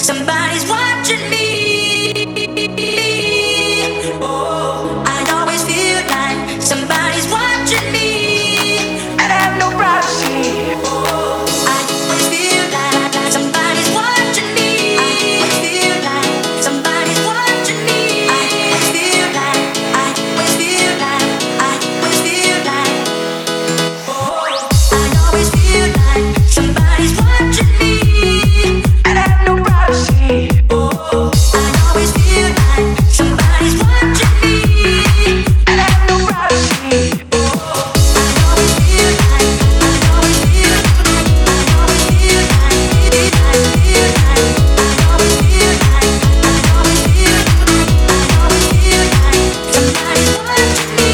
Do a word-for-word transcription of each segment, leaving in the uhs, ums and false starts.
somebody's watching me. Oh, I always feel like somebody's watching me, and I have no privacy. Oh, I always feel like somebody's watching me. I always feel like somebody's watching me. I always feel like, I always feel like, I always feel like. Oh, I always feel like somebody's watching me, and I have no privacy. Oh, I always feel like somebody's watching me, and I have no privacy. Oh, I always feel like, I always feel, I always feel like, I feel like, I always feel like, I always feel, I always feel like somebody's watching me.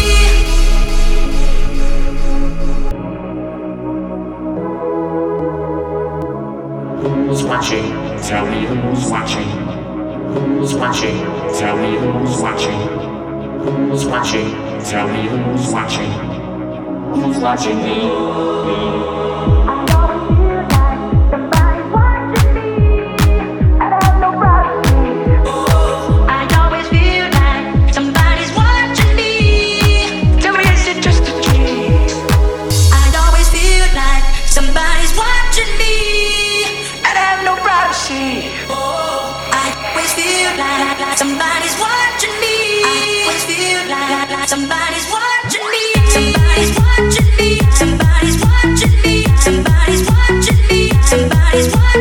Who's watching? Tell me who's watching. Who's watching? Tell me who's watching. Who's watching? Tell me who's watching. Who's watching me? I always feel like somebody's watching me. Tell me, is it just a dream? I always feel like somebody's watching me, and I have no privacy. Oh, I always feel like, like somebody's watching me. I always feel like, like somebody's watching me. Somebody's watching me. Somebody's watching me. Somebody's watching me. Somebody's watching me.